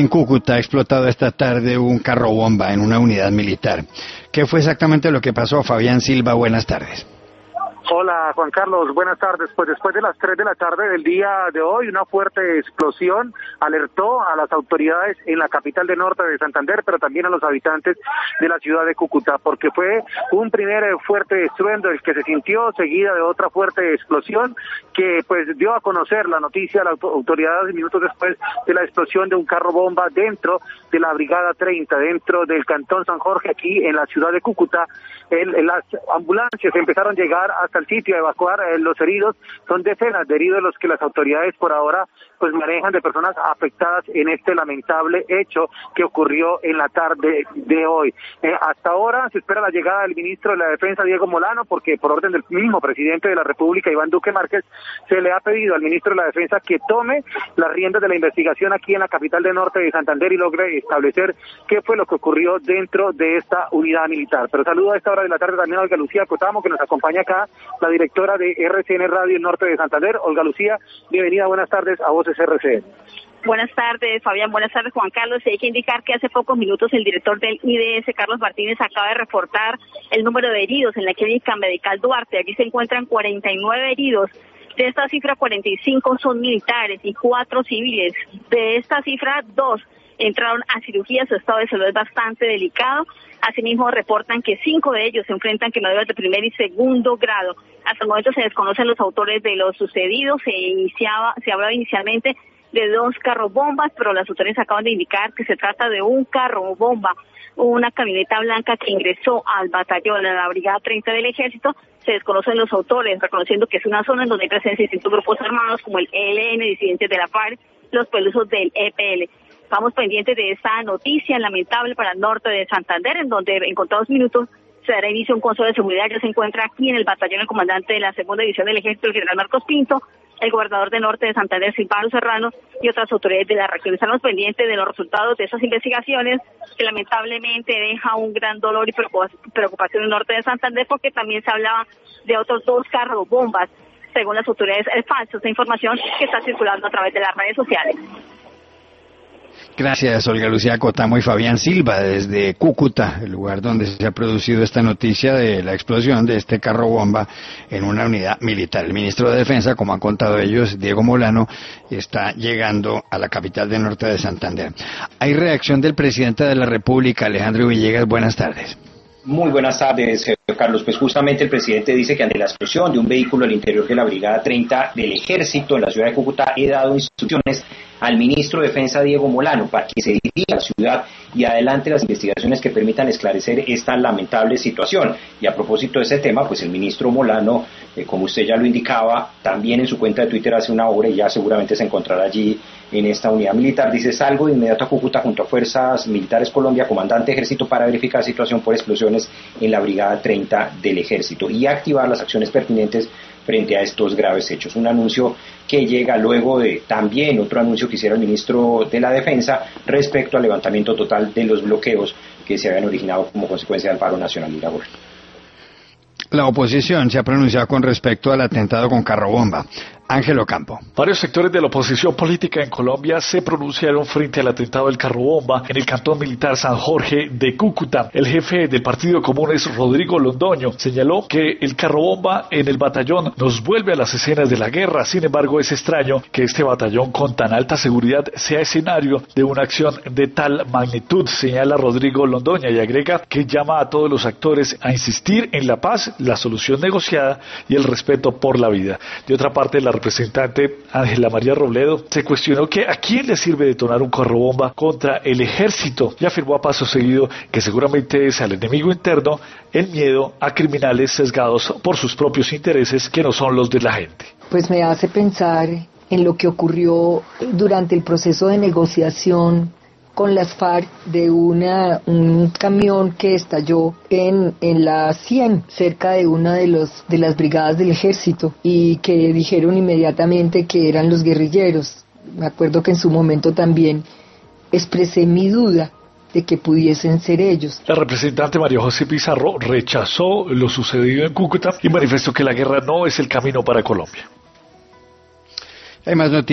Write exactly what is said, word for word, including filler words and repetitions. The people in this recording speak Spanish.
En Cúcuta ha explotado esta tarde un carro bomba en una unidad militar. ¿Qué fue exactamente lo que pasó? Fabián Silva, buenas tardes. Hola Juan Carlos, buenas tardes. Pues después de las tres de la tarde del día de hoy, una fuerte explosión alertó a las autoridades en la capital de norte de Santander, pero también a los habitantes de la ciudad de Cúcuta, porque fue un primer fuerte estruendo el que se sintió, seguida de otra fuerte explosión que pues dio a conocer la noticia a las autoridades minutos después de la explosión de un carro bomba dentro de la Brigada treinta, dentro del Cantón San Jorge, aquí en la ciudad de Cúcuta. El, las ambulancias empezaron a llegar hasta el sitio a evacuar eh, los heridos. Son decenas de heridos los que las autoridades por ahora pues manejan de personas afectadas en este lamentable hecho que ocurrió en la tarde de hoy. Eh, hasta ahora se espera la llegada del ministro de la Defensa, Diego Molano, porque por orden del mismo presidente de la República, Iván Duque Márquez, se le ha pedido al ministro de la Defensa que tome las riendas de la investigación aquí en la capital del norte de Santander y logre establecer qué fue lo que ocurrió dentro de esta unidad militar. Pero saludo a esta hora de la tarde también a Olga Lucía Cotamo, que nos acompaña acá, la directora de R C N Radio Norte de Santander. Olga Lucía, bienvenida, buenas tardes a Voces R C N. Buenas tardes, Fabián. Buenas tardes, Juan Carlos. Y hay que indicar que hace pocos minutos el director del I D S, Carlos Martínez, acaba de reportar el número de heridos en la clínica Medical Duarte. Allí se encuentran cuarenta y nueve heridos. De esta cifra, cuarenta y cinco son militares y cuatro civiles. De esta cifra, dos entraron a cirugía. Su estado de salud es bastante delicado. Asimismo, reportan que cinco de ellos se enfrentan quemaduras de primer y segundo grado. Hasta el momento se desconocen los autores de lo sucedido. Se iniciaba, se hablaba inicialmente de dos carrobombas, pero las autoridades acaban de indicar que se trata de un carro bomba, una camioneta blanca que ingresó al batallón, a la Brigada treinta del Ejército. Se desconocen los autores, reconociendo que es una zona en donde hay presencia de distintos grupos armados como el E L N, disidentes de la FARC, los pelusos del E P L. Estamos pendientes de esta noticia lamentable para el norte de Santander, en donde en contados minutos se dará inicio a un consejo de seguridad. Ya se encuentra aquí en el batallón el comandante de la segunda división del Ejército, el general Marcos Pinto, el gobernador de norte de Santander, Silvano Serrano, y otras autoridades de la región. Estamos pendientes de los resultados de esas investigaciones, que lamentablemente deja un gran dolor y preocupación en el norte de Santander, porque también se hablaba de otros dos carros bombas. Según las autoridades, es falsa esta información que está circulando a través de las redes sociales. Gracias, Olga Lucía Cotamo y Fabián Silva, desde Cúcuta, el lugar donde se ha producido esta noticia de la explosión de este carro bomba en una unidad militar. El ministro de Defensa, como han contado ellos, Diego Molano, está llegando a la capital del norte de Santander. Hay reacción del presidente de la República, Alejandro Villegas. Buenas tardes. Muy buenas tardes, Carlos. Pues justamente el presidente dice que ante la explosión de un vehículo al interior de la Brigada treinta del Ejército en la ciudad de Cúcuta, he dado instrucciones al ministro de Defensa, Diego Molano, para que se dirija a la ciudad y adelante las investigaciones que permitan esclarecer esta lamentable situación. Y a propósito de ese tema, pues el ministro Molano, eh, como usted ya lo indicaba, también en su cuenta de Twitter hace una hora, y ya seguramente se encontrará allí en esta unidad militar, dice: salgo de inmediato a Cúcuta junto a Fuerzas Militares Colombia, comandante de Ejército, para verificar la situación por explosiones en la Brigada treinta del Ejército y activar las acciones pertinentes frente a estos graves hechos. Un anuncio que llega luego de también otro anuncio que hiciera el ministro de la Defensa respecto al levantamiento total de los bloqueos que se habían originado como consecuencia del paro nacional y laboral. La oposición se ha pronunciado con respecto al atentado con carro bomba. Ángel Ocampo. Varios sectores de la oposición política en Colombia se pronunciaron frente al atentado del carro bomba en el cantón militar San Jorge de Cúcuta. El jefe del Partido Comunes, Rodrigo Londoño, señaló que el carro bomba en el batallón nos vuelve a las escenas de la guerra. Sin embargo, es extraño que este batallón con tan alta seguridad sea escenario de una acción de tal magnitud, señala Rodrigo Londoño, y agrega que llama a todos los actores a insistir en la paz, la solución negociada y el respeto por la vida. De otra parte, la representante Ángela María Robledo se cuestionó que a quién le sirve detonar un carro bomba contra el ejército y afirmó a paso seguido que seguramente es al enemigo interno el miedo a criminales sesgados por sus propios intereses que no son los de la gente. Pues me hace pensar en lo que ocurrió durante el proceso de negociación con las FARC de una un camión que estalló en en la cien, cerca de una de los de las brigadas del ejército, y que dijeron inmediatamente que eran los guerrilleros. Me acuerdo que en su momento también expresé mi duda de que pudiesen ser ellos. La representante María José Pizarro rechazó lo sucedido en Cúcuta y manifestó que la guerra no es el camino para Colombia. Hay más noticias.